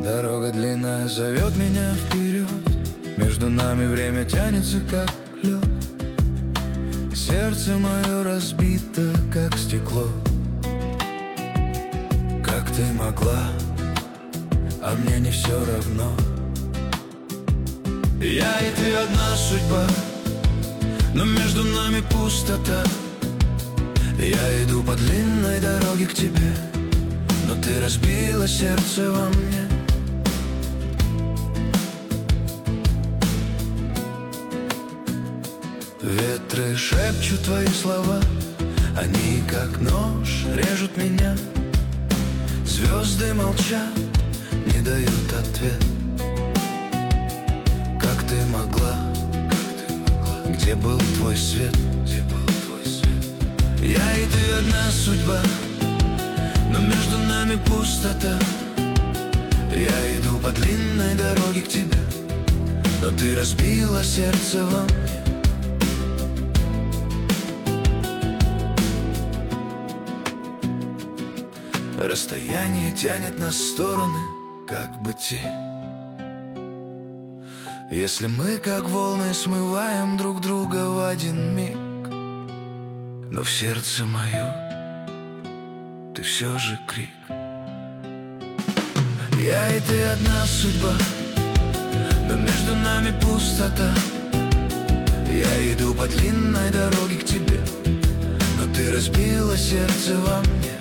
Дорога длинная зовет меня вперед, между нами время тянется, как лед. Сердце мое разбито, как стекло. Как ты могла, а мне не все равно. Я и ты одна судьба, но между нами пустота. Я иду по длинной дороге к тебе, но ты разбила сердце во мне. Ветры шепчут твои слова, они как нож режут меня. Звезды молчат, не дают ответ. Как ты могла? Где был твой свет? Я и ты одна судьба, но между нами пустота. Я иду по длинной дороге к тебе, но ты разбила сердце во мне. Расстояние тянет нас в стороны, как бы тень. Если мы, как волны, смываем друг друга в один миг, но в сердце моем ты все же крик. Я и ты одна судьба, но между нами пустота. Я иду по длинной дороге к тебе, но ты разбила сердце во мне.